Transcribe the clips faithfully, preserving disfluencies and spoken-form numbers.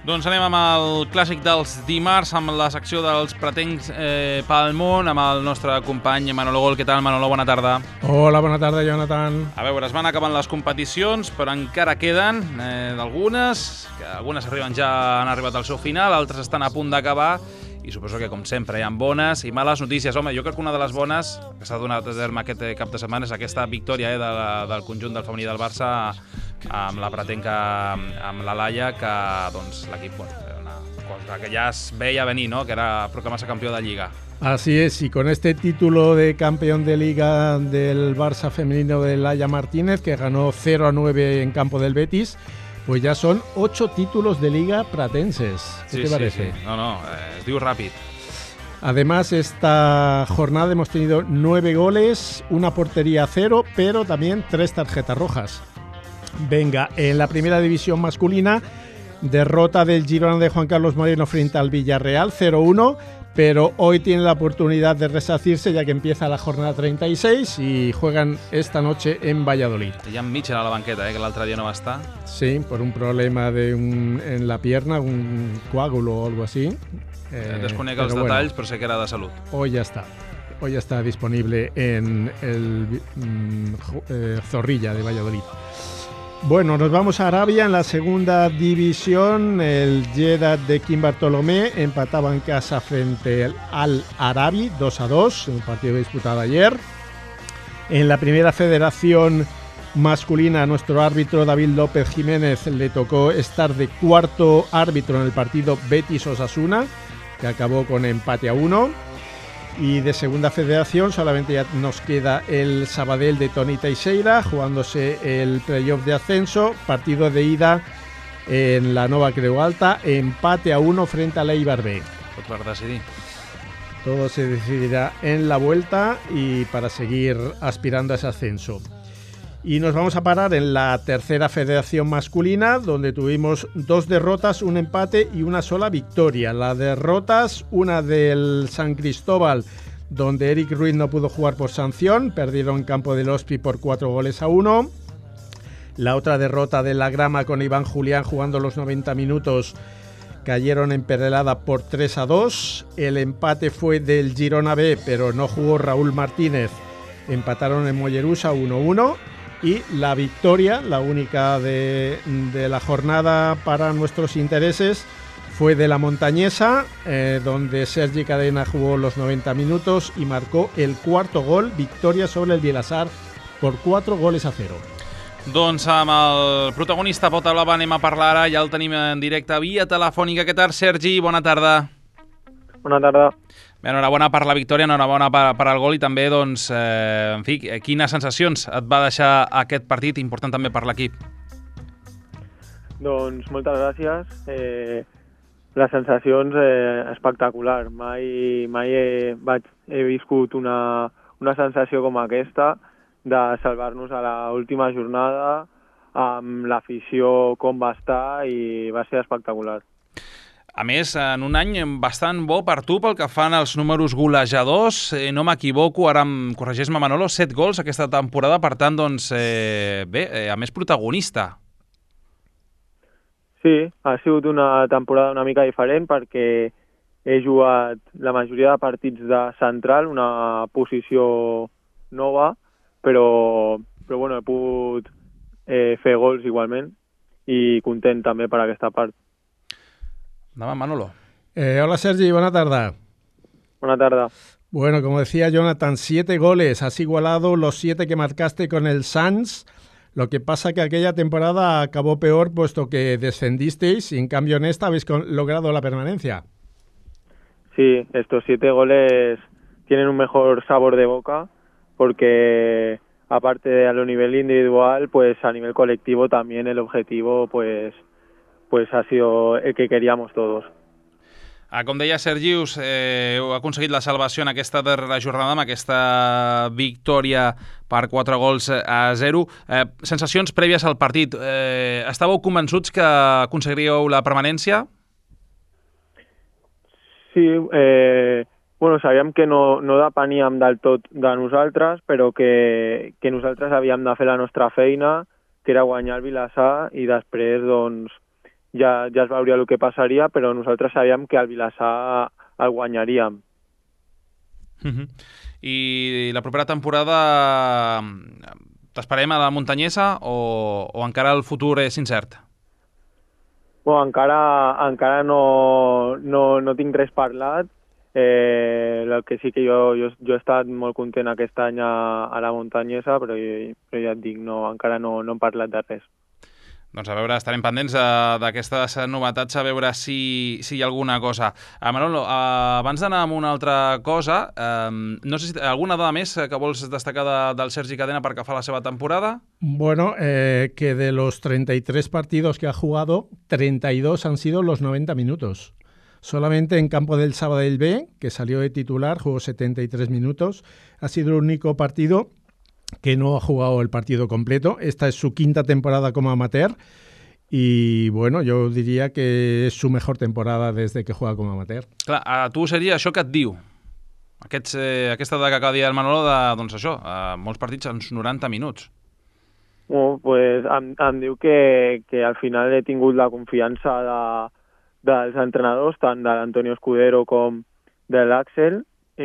Doncs anem amb el clàssic dels dimarts, amb la secció dels pretencs eh, pel món, amb el nostre company Manolo Gol. Què tal, Manolo? Bona tarda. Hola, bona tarda, Jonathan. A veure, es van acabant les competicions, però encara queden eh, d'algunes, que algunes arriben ja, han arribat al seu final, altres estan a punt d'acabar, i suposo que, com sempre, hi ha bones i males notícies. Home, jo crec que una de les bones que s'ha donat a terme aquest cap de setmana és aquesta victòria eh, de la, del conjunt del femení del Barça amb la pretenca, amb la Laia, que doncs, l'equip, bueno, una cosa que ja es veia venir, ¿no? Que era proclamarse campeón de Liga. Así es, y con este título de campeón de Liga del Barça femenino de Laia Martínez, que ganó cero a nueve en campo del Betis, pues ya son ocho títulos de Liga pratenses. ¿Qué sí, te parece? Sí, sí. No, no, eh, es diu ràpid. Además, esta jornada hemos tenido nueve goles, una portería a cero, pero también tres tarjetas rojas. Venga, en la primera división masculina, derrota del Girona de Juan Carlos Moreno frente al Villarreal, cero uno, pero hoy tiene la oportunidad de resarcirse ya que empieza la jornada treinta y seis y juegan esta noche en Valladolid. Jan Mitchell a la banqueta, eh, que l'altre dia no va estar. Sí, por un problema de un, en la pierna, un coágulo o algo así. Eh, Desconec els bueno, detalls, però sé que era de salut. Hoy ya está. Hoy ya está disponible en el mm, eh, Zorrilla de Valladolid. Bueno, nos vamos a Arabia en la segunda división. El Jeddah de Kim Bartolomé empataba en casa frente al Al-Arabi dos a dos, un partido disputado ayer. En la primera federación masculina, a nuestro árbitro David López Jiménez le tocó estar de cuarto árbitro en el partido Betis-Osasuna, que acabó con empate a uno. Y de segunda federación solamente ya nos queda el Sabadell de Toni Teixeira jugándose el playoff de ascenso, partido de ida en la Nova Creu Alta, empate a uno frente al Eibar B. Tot per decidir. Todo se decidirá en la vuelta y para seguir aspirando a ese ascenso. Y nos vamos a parar en la tercera federación masculina, donde tuvimos dos derrotas, un empate y una sola victoria. Las derrotas, una del San Cristóbal, donde Eric Ruiz no pudo jugar por sanción, perdieron en campo del Hospi por cuatro goles a uno. La otra derrota de la Grama con Iván Julián jugando los noventa minutos, cayeron en Perelada por tres a dos. El empate fue del Girona B, pero no jugó Raúl Martínez. Empataron en Mollerusa uno uno. Y la victoria, la única de, de la jornada para nuestros intereses, fue de la Montañesa, eh, donde Sergi Cadena jugó los noventa minutos y marcó el cuarto gol, victoria sobre el Vilassar por cuatro goles a cero. Doncs amb el protagonista Pota Blava anem a parlar ara, ja el tenim en directe via telefònica. Què tal, Sergi? Bona tarda. Bona tarda. Bé, enhorabona per la victòria, enhorabona per, per al gol i també, doncs, eh, en fi, quines sensacions et va deixar aquest partit, important també per l'equip? Doncs moltes gràcies. Eh, les sensacions eh, espectacular. Mai, mai he, vaig, he viscut una, una sensació com aquesta de salvar-nos a l'última jornada amb l'afició com va estar i va ser espectacular. A més, en un any bastant bo per tu pel que fan els números golejadors. Eh, no m'equivoco, ara em corregeix-me, Manolo, set gols aquesta temporada, per tant, doncs, eh, bé, eh, a més protagonista. Sí, ha sigut una temporada una mica diferent perquè he jugat la majoria de partits de central, una posició nova, però, però bueno, he pogut eh, fer gols igualment i content també per aquesta part. Nada, Manolo. Eh, hola Sergi, buena tarde. Buena tarde. Bueno, como decía Jonathan, siete goles, has igualado los siete que marcaste con el Sanz, lo que pasa que aquella temporada acabó peor puesto que descendisteis y en cambio en esta habéis logrado la permanencia. Sí, estos siete goles tienen un mejor sabor de boca porque aparte de a lo nivel individual, pues a nivel colectivo también el objetivo pues pues ha sido el que queríamos todos. Ah, com deia Sergi, us eh, heu aconseguit la salvació en aquesta darrera jornada amb aquesta victòria per quatre gols a zero. Eh, sensacions prèvies al partit. Eh, estàveu convençuts que aconseguiríeu la permanència? Sí, eh, bueno, sabíem que no, no depeníem del tot de nosaltres, però que, que nosaltres havíem de fer la nostra feina, que era guanyar el Vilassar i després, doncs, ja, ja es veuria el que passaria, però nosaltres sabíem que el Vilassar el guanyaríem. Uh-huh. I la propera temporada t'esperem a la Muntanyesa o, o encara el futur és incert? Bueno, encara, encara no, no, no tinc res parlat. Eh, el que sí que jo, jo, jo he estat molt content aquest any a, a la Muntanyesa, però, però ja et dic, no, encara no, no hem parlat de res. Doncs a veure, estarem pendents d'aquestes novetats, a veure si, si hi ha alguna cosa. Uh, Manolo, uh, abans d'anar amb una altra cosa, uh, no sé si alguna dada més que vols destacar de, del Sergi Cadena per que fa la seva temporada? Bueno, eh, que de los treinta y tres partidos que ha jugado, treinta y dos han sido los noventa minutos. Solamente en campo del Sabadell B, que salió de titular, jugó setenta y tres minutos. Ha sido el único partido que no ha jugado el partido completo. Esta es su quinta temporada como amateur y, bueno, yo diría que es su mejor temporada desde que juega como amateur. Clar, a tu seria això que et diu, Aquests, eh, aquesta dada que acaba de dir el Manolo, de, doncs això, eh, molts partits en noranta minuts. Bueno, pues em, em diu que, que al final he tingut la confiança de, dels entrenadors, tant de l'Antonio Escudero com de l'Àxel,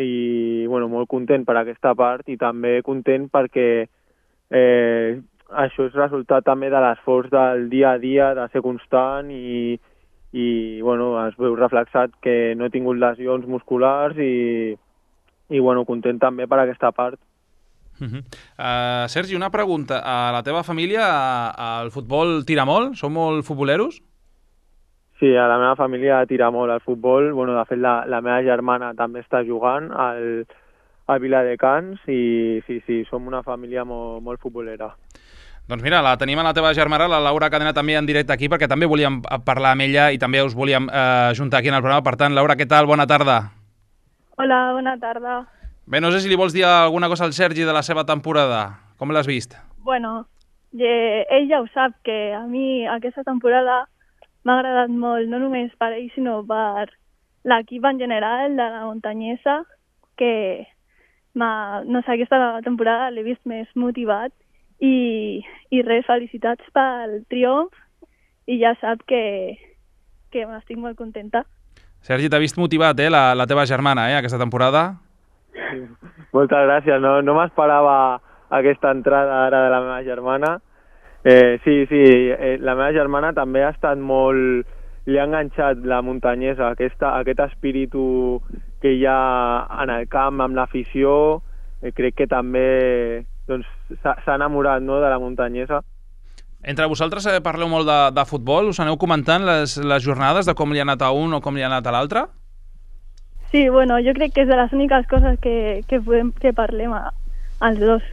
i bueno, molt content per aquesta part i també content perquè eh, això és resultat també de l'esforç del dia a dia, de ser constant i, i bueno, es veu reflexat que no he tingut lesions musculars i, i bueno, content també per aquesta part. Uh-huh. uh, Sergi, una pregunta. A la teva família el futbol tira molt? Són molt futboleros? Sí, a la meva família tira molt al futbol. Bueno, de fet, la, la meva germana també està jugant al, al Viladecans i sí, sí, som una família molt, molt futbolera. Doncs mira, la tenim a la teva germana, la Laura Cadena, també en directe aquí, perquè també volíem parlar amb ella i també us volíem eh, juntar aquí en el programa. Per tant, Laura, què tal? Bona tarda. Hola, bona tarda. Bé, no sé si li vols dir alguna cosa al Sergi de la seva temporada. Com l'has vist? Bueno, ell ja ho sap, que a mi aquesta temporada m'ha agradat molt, no només per ell, sinó per l'equip en general de la Muntanyesa, que no sé, aquesta temporada l'he vist més motivat i, i res, felicitats pel triomf i ja sap que, que m'estic molt contenta. Sergi, t'ha vist motivat, eh, la, la teva germana, eh, aquesta temporada? Sí. Moltes gràcies, no, no m'esperava aquesta entrada ara de la meva germana. Eh, sí, sí, eh, la meva germana també ha estat molt... Li ha enganxat la Muntanyesa, aquesta, aquest espíritu que hi ha en el camp, amb l'afició. Eh, crec que també doncs, s'ha enamorat, no, de la Muntanyesa. Entre vosaltres eh, parleu molt de, de futbol? Us aneu comentant les, les jornades de com li ha anat a un o com li ha anat a l'altre? Sí, bueno, jo crec que és de les úniques coses que, que, podem, que parlem a, als dos.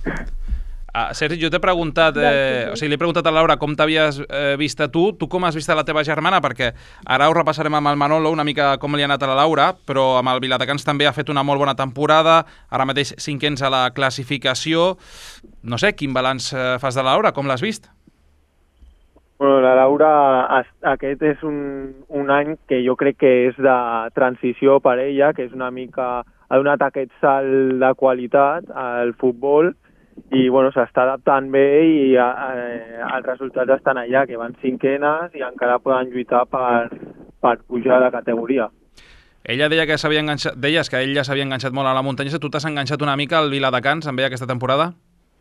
Ah, Sergi, jo t'he preguntat, eh, o sigui, li he preguntat a Laura com t'havies eh, vist a tu, tu com has vist a la teva germana, perquè ara ho repassarem amb el Manolo una mica com li ha anat a la Laura, però amb el Viladecans també ha fet una molt bona temporada, ara mateix cinquens a la classificació. No sé, quin balanç eh, fas de la Laura, com l'has vist? Bueno, la Laura, aquest és un, un any que jo crec que és de transició per ella, que és una mica, ha donat aquest salt de qualitat al futbol i bueno, s'està adaptant bé i eh, els resultats estan allà, que van cinquenes i encara poden lluitar per, per pujar de categoria. Ella deia que s'havia enganxat, deies que ella s'havia enganxat molt a la Muntanyesa. Tu t'has enganxat una mica al Viladecans amb ella aquesta temporada?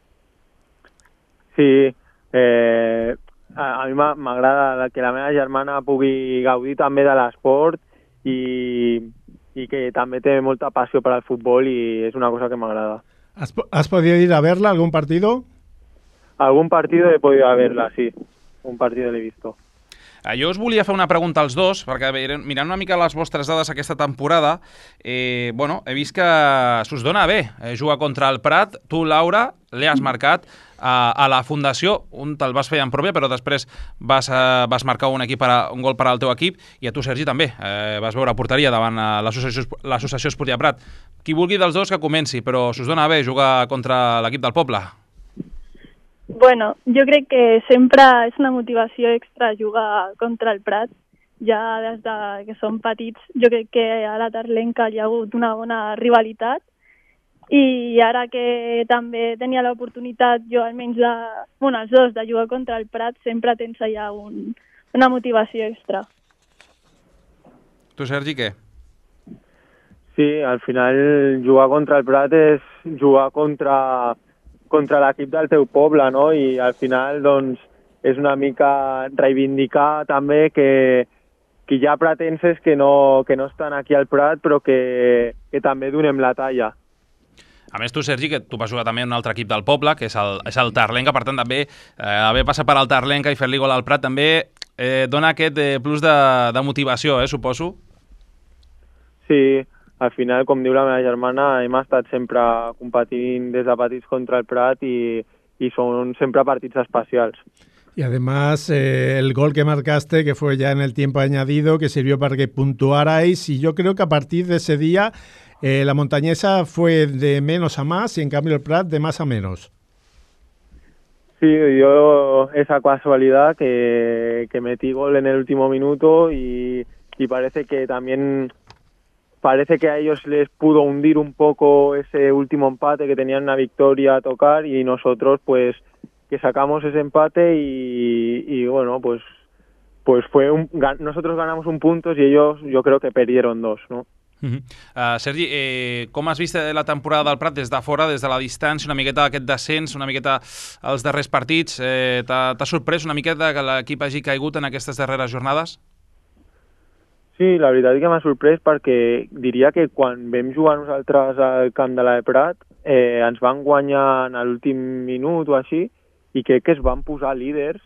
Sí, eh, a, a mi m'agrada que la meva germana pugui gaudir també de l'esport i, i que també té molta passió per al futbol i és una cosa que m'agrada. ¿Has, ¿Has podido ir a verla algún partido? Algún partido he podido verla, sí. Un partido l'he visto. Jo us volia fer una pregunta als dos, perquè mirant una mica les vostres dades aquesta temporada, eh, bueno, he vist que s'us dona bé eh, jugar contra el Prat. Tu, Laura, li has marcat a, a la Fundació, un te'l vas fer en pròpia, però després vas, eh, vas marcar un, equip per a, un gol per al teu equip, i a tu, Sergi, també. Eh, vas veure porteria davant l'Associació Esportiva Prat. Qui vulgui dels dos que comenci, però s'us dona bé jugar contra l'equip del poble? Bueno, jo crec que sempre és una motivació extra jugar contra el Prat. Ja des de que som petits, jo crec que a la Tarlenca hi ha hagut una bona rivalitat i ara que també tenia l'oportunitat jo almenys de, bueno, els dos, de jugar contra el Prat, sempre tens allà un, una motivació extra. Tu, Sergi, què? Sí, al final jugar contra el Prat és jugar contra, contra l'equip del teu poble, no? I al final, doncs, és una mica reivindicar també que, que hi ha pratenses que no, que no estan aquí al Prat, però que, que també donem la talla. A més, tu, Sergi, que tu vas jugar també en un altre equip del poble, que és el, és el Tarlenca, per tant, també eh, haver passat per al Tarlenca i fer-li gol al Prat també eh, dona aquest eh, plus de, de motivació, eh, suposo? Sí, al final, com diu la meva germana, hem estat sempre competint des de petits contra el Prat i, i són sempre partits especials. Y además eh, el gol que marcaste, que fue ya en el tiempo añadido, que sirvió para que puntuarais, y yo creo que a partir de ese día eh, la montañesa fue de menos a más y en cambio el Prat de más a menos. Sí, yo esa casualidad que, que metí gol en el último minuto y, y parece que también parece que a ellos les pudo hundir un poco ese último empate, que tenían una victoria a tocar, y nosotros pues que sacamos ese empate y, y bueno, pues pues fue un, nosotros ganamos un punto y ellos yo creo que perdieron dos, ¿no? Uh-huh. uh, Sergi, eh, com has vist la temporada del Prat des de fora, des de la distància, una miqueta aquest descens, una miqueta els darrers partits? Eh, T'ha sorprès una miqueta que l'equip hagi caigut en aquestes darreres jornades? Sí, la veritat és que m'ha sorprès perquè diria que quan vam jugar nosaltres al camp de la de Prat eh, ens van guanyar en l'últim minut o així, i crec que es van posar líders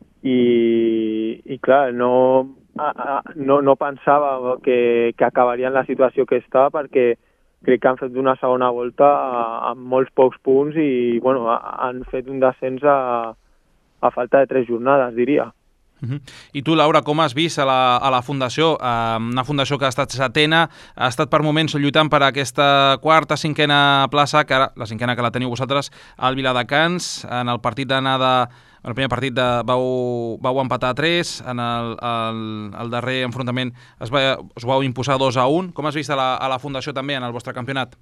i, i clar, no, a, a, no, no pensava que, que acabarien la situació que està, perquè crec que han fet una segona volta amb molts pocs punts i bueno, han fet un descens a, a falta de tres jornades, diria. Uh-huh. I tu, Laura, com has vist a la, a la fundació? Uh, una fundació que ha estat setena, ha estat per moments lluitant per aquesta quarta, cinquena plaça, que ara, la cinquena que la teniu vosaltres, al Viladecans. En el partit d'anada, en el primer partit de, vau, vau empatar a tres, en el, el, el darrer enfrontament es va, us vau imposar dos a un. Com has vist a la, a la fundació també en el vostre campionat?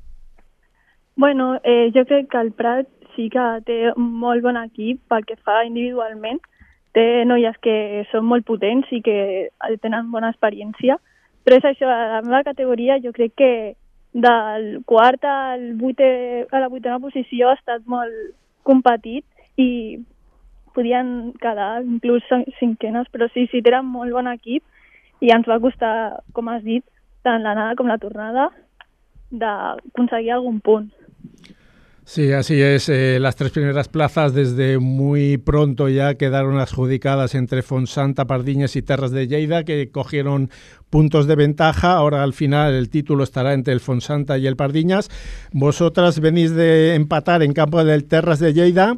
Bueno, eh, jo crec que el Prat sí que té un molt bon equip pel que fa individualment. Té noies que són molt potents i que tenen bona experiència, però és això, a la meva categoria jo crec que del quart al vuitè, a la vuitena posició ha estat molt competit i podien quedar inclús cinquenes, però sí, sí, tenen molt bon equip i ens va costar, com has dit, tant l'anada com la tornada, d'aconseguir algun punt. Sí, así es. Eh, las tres primeras plazas desde muy pronto ya quedaron adjudicadas entre Fonsanta, Pardiñas y Terras de Lleida, que cogieron puntos de ventaja. Ahora al final el título estará entre el Fonsanta y el Pardiñas. Vosotras venís de empatar en campo del Terras de Lleida,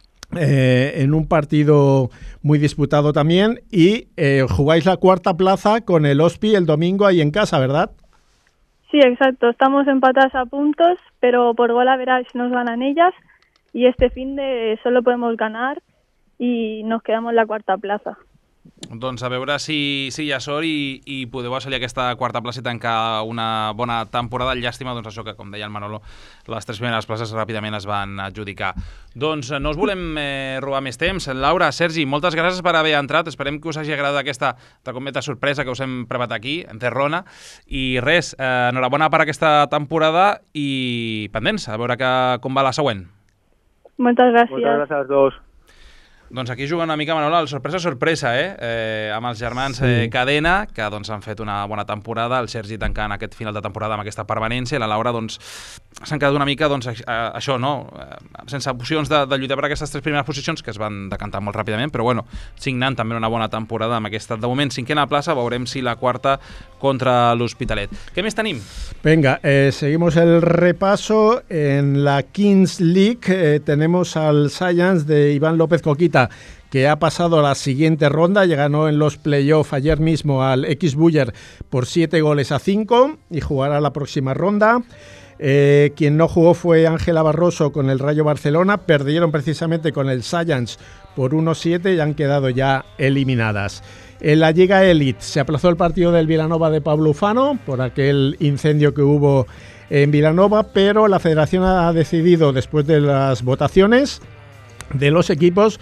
eh, en un partido muy disputado también, y eh, jugáis la cuarta plaza con el Ospi el domingo ahí en casa, ¿verdad? Sí, exacto. Estamos empatadas a puntos, pero por gol a ver si nos ganan ellas. Y este fin de solo podemos ganar y nos quedamos en la cuarta plaza. Doncs a veure si, si hi ha sort i, i podeu assolir aquesta quarta plaça i tancar una bona temporada. Llàstima, doncs això que, com deia el Manolo, les tres primeres places ràpidament es van adjudicar. Doncs no us volem eh, robar més temps. Laura, Sergi, moltes gràcies per haver entrat. Esperem que us hagi agradat aquesta tacometa sorpresa que us hem preparat aquí, en Terrona. I res, eh, enhorabona per aquesta temporada i pendents, a veure que, com va la següent. Moltes gràcies. Moltes gràcies als dos. Doncs aquí juga una mica, Manolo, el sorpresa-sorpresa, eh? eh? Amb els germans sí. eh, Cadena, que doncs, han fet una bona temporada, el Sergi tancant aquest final de temporada amb aquesta permanència, i la Laura doncs, s'han quedat una mica doncs, això, no? sense opcions de, de lluitar per aquestes tres primeres posicions, que es van decantar molt ràpidament, però bueno, signant també una bona temporada amb aquesta, de moment, cinquena plaça, veurem si la quarta contra l'Hospitalet. Què més tenim? Venga, eh, seguimos el repaso. En la Kings League eh, tenemos al Science de Iván López Coquita, que ha pasado a la siguiente ronda, ya ganó en los playoffs ayer mismo al X-Buller por siete goles a cinco y jugará la próxima ronda. Eh, quien no jugó fue Ángela Barroso con el Rayo Barcelona, perdieron precisamente con el Science por uno siete y han quedado ya eliminadas. En la Liga Elite se aplazó el partido del Vilanova de Pablo Ufano por aquel incendio que hubo en Vilanova, pero la federación ha decidido, después de las votaciones de los equipos,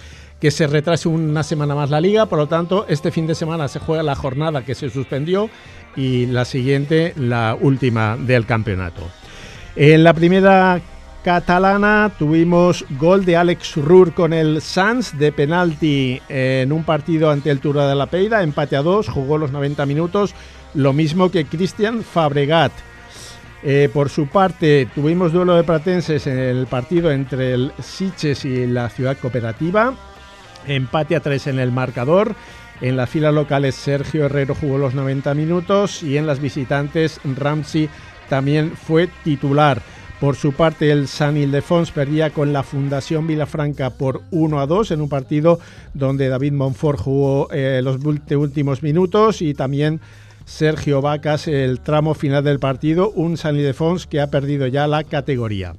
que se retrase una semana más la liga, por lo tanto este fin de semana se juega la jornada que se suspendió y la siguiente la última del campeonato. En la primera catalana tuvimos gol de Alex Ruhr con el Sants de penalti en un partido ante el Turó de la Peira, empate a dos, jugó los noventa minutos, lo mismo que Cristian Fabregat. Eh, por su parte tuvimos duelo de pratenses en el partido entre el Sitges y la Ciudad Cooperativa, empate a tres en el marcador. En las filas locales Sergio Herrero jugó los noventa minutos y en las visitantes Ramsey también fue titular. Por su parte, el Sant Ildefons perdía con la Fundación Vilafranca por uno a dos en un partido donde David Monfort jugó eh, los últimos minutos y también Sergio Vacas el tramo final del partido, un Sant Ildefons que ha perdido ya la categoría.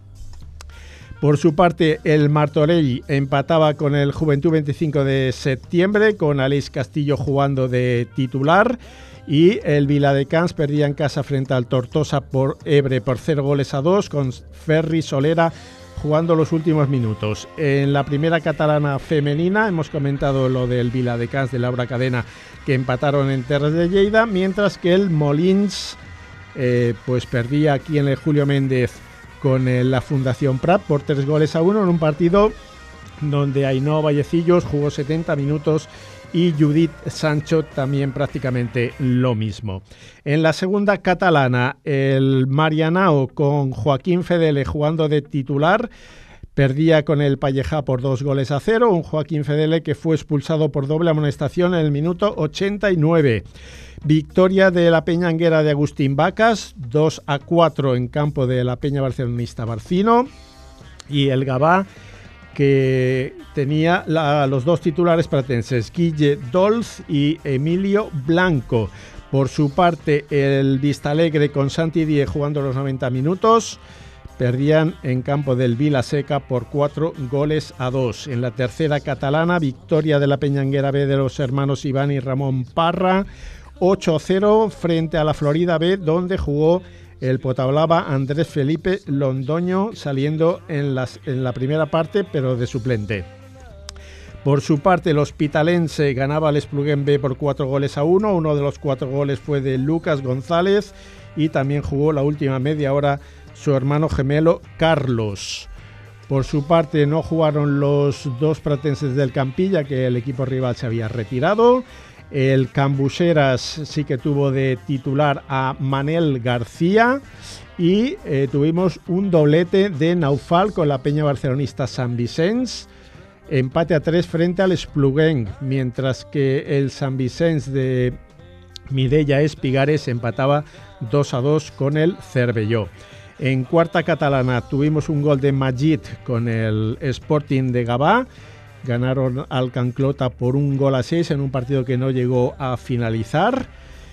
Por su parte, el Martorell empataba con el Juventud veinticinco de septiembre, con Aleix Castillo jugando de titular. Y el Viladecans perdía en casa frente al Tortosa por Ebre por cero goles a dos, con Ferri Solera jugando los últimos minutos. En la primera catalana femenina hemos comentado lo del Viladecans de Laura Cadena, que empataron en Terres de Lleida, mientras que el Molins eh, pues perdía aquí en el Julio Méndez con eh, la Fundación Prat por tres goles a uno en un partido donde Ainhoa Vallecillos jugó setenta minutos y Judith Sancho también prácticamente lo mismo. En la segunda catalana, el Marianao con Joaquín Fedele jugando de titular perdía con el Pallejà por dos goles a cero, un Joaquín Fedele que fue expulsado por doble amonestación en el minuto ochenta y nueve. Victoria de la Peña Anguera de Agustín Vacas, dos a cuatro en campo de la Peña Barcelonista Barcino, y el Gavà, que tenía la, los dos titulares pratenses, Guille Dolz y Emilio Blanco. Por su parte, el Vistalegre con Santi Díez jugando los noventa minutos perdían en campo del Vilaseca por cuatro goles a dos. En la tercera catalana, victoria de la Peñanguera B de los hermanos Iván y Ramón Parra, ocho a cero frente a la Florida B, donde jugó el Potablava Andrés Felipe Londoño, saliendo en, las, en la primera parte, pero de suplente. Por su parte, el Hospitalense ganaba al Espluguén B por cuatro goles a uno. Uno de los cuatro goles fue de Lucas González y también jugó la última media hora su hermano gemelo Carlos. Por su parte, no jugaron los dos pratenses del Campilla, que el equipo rival se había retirado. El Cambuseras sí que tuvo de titular a Manel García y eh, tuvimos un doblete de Naufal con la Peña Barcelonista Sant Vicenç, empate a tres frente al Espluguén, mientras que el Sant Vicenç de Mireia Espigares empataba dos a dos con el Cervelló. En cuarta catalana tuvimos un gol de Majid con el Sporting de Gavà. Ganaron al Canclota por un gol a seis en un partido que no llegó a finalizar.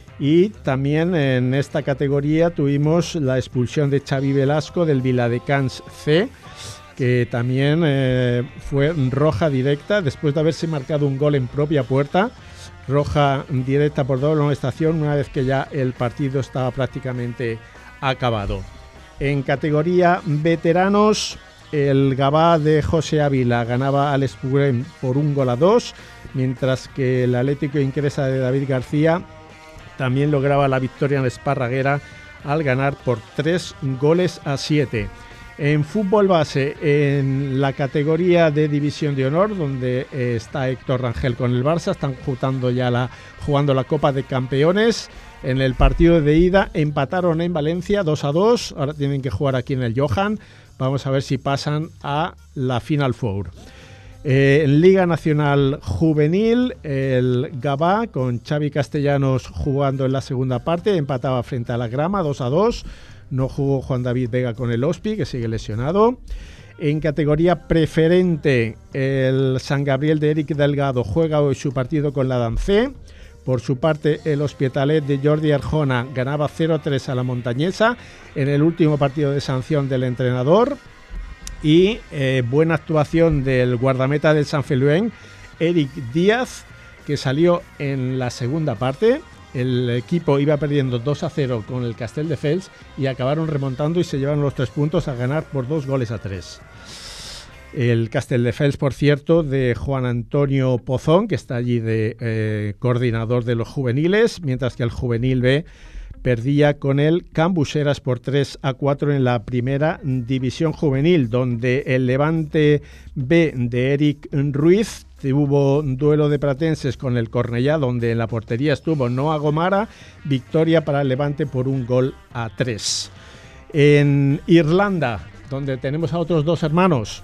Y también en esta categoría tuvimos la expulsión de Xavi Velasco del Viladecans C, que también eh, fue roja directa después de haberse marcado un gol en propia puerta. Roja directa por doble amonestación una vez que ya el partido estaba prácticamente acabado. En categoría veteranos, el Gavà de José Ávila ganaba al Espluguén por un gol a dos, mientras que el Atlético Incresa de David García también lograba la victoria en la Esparraguera al ganar por tres goles a siete. En fútbol base, en la categoría de División de Honor, donde eh, está Héctor Rangel con el Barça, están jugando ya la, jugando la Copa de Campeones. En el partido de ida empataron en Valencia dos a dos, ahora tienen que jugar aquí en el Johan. Vamos a ver si pasan a la Final Four. Eh, en Liga Nacional Juvenil, el Gavà con Xavi Castellanos jugando en la segunda parte, empataba frente a la Grama dos a dos. No jugó Juan David Vega con el Hospi, que sigue lesionado. En categoría preferente, el San Gabriel de Eric Delgado juega hoy su partido con la Dancé. Por su parte, el Hospitalet de Jordi Arjona ganaba cero a tres a la Montañesa en el último partido de sanción del entrenador. Y eh, buena actuación del guardameta del San Feliuenc, Eric Díaz, que salió en la segunda parte. El equipo iba perdiendo dos a cero con el Castelldefels y acabaron remontando y se llevaron los tres puntos a ganar por dos goles a tres. El Castelldefels, por cierto, de Juan Antonio Pozón, que está allí de eh, coordinador de los juveniles, mientras que el juvenil B perdía con el Can Buxeras por tres a cuatro en la primera división juvenil, donde el Levante B de Eric Ruiz tuvo duelo de pratenses con el Cornellá, donde en la portería estuvo Noah Gomara, victoria para el Levante por un gol a tres. En Irlanda, donde tenemos a otros dos hermanos,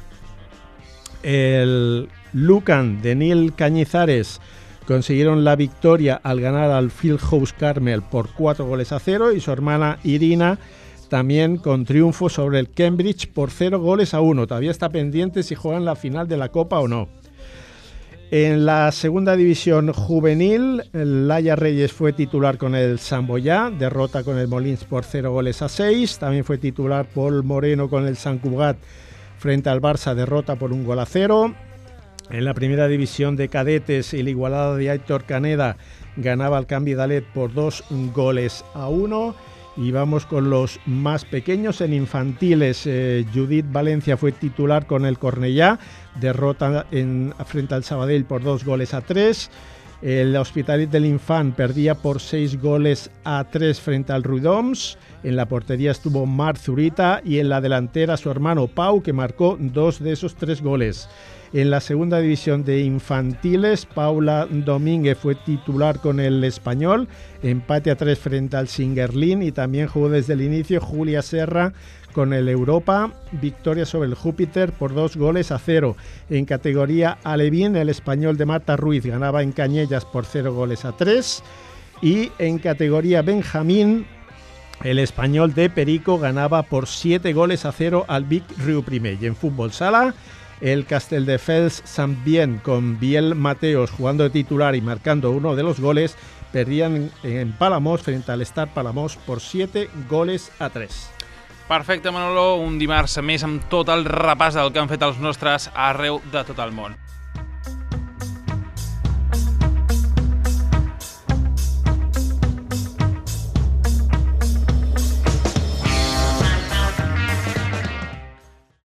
el Lucan de Neil Cañizares consiguieron la victoria al ganar al Fieldhouse Carmel por cuatro goles a cero, y su hermana Irina también con triunfo sobre el Cambridge por cero goles a uno. Todavía está pendiente si juegan la final de la Copa o no. En la segunda división juvenil, el Laia Reyes fue titular con el Samboyá, derrota con el Molins por cero goles a seis. También fue titular Paul Moreno con el Sant Cugat frente al Barça, derrota por un gol a cero. En la primera división de cadetes, el Igualada de Aitor Caneda ganaba al Can Vidalet por dos goles a uno. Y vamos con los más pequeños. En infantiles, eh, Judith Valencia fue titular con el Cornellá, derrota en, frente al Sabadell por dos goles a tres. El Hospitalet del Infant perdía por seis goles a tres frente al Ruidoms. En la portería estuvo Mar Zurita, y en la delantera su hermano Pau, que marcó dos de esos tres goles. En la segunda división de infantiles, Paula Domínguez fue titular con el Español, empate a tres frente al Singerlin, y también jugó desde el inicio Julia Serra con el Europa, victoria sobre el Júpiter por dos goles a cero. En categoría Alevín, el Español de Marta Ruiz ganaba en Cañellas por cero goles a tres, y en categoría Benjamín, el Español de Perico ganaba por siete goles a cero al Vic Riu Primer. Y en fútbol sala, el Castelldefels Sant Bien, con Biel Mateos jugando de titular y marcando uno de los goles, perdían en Palamós frente al Start Palamós por siete goles a tres. Perfecte, Manolo, un dimarts més amb tot el repàs del que han fet els nostres arreu de tot el món.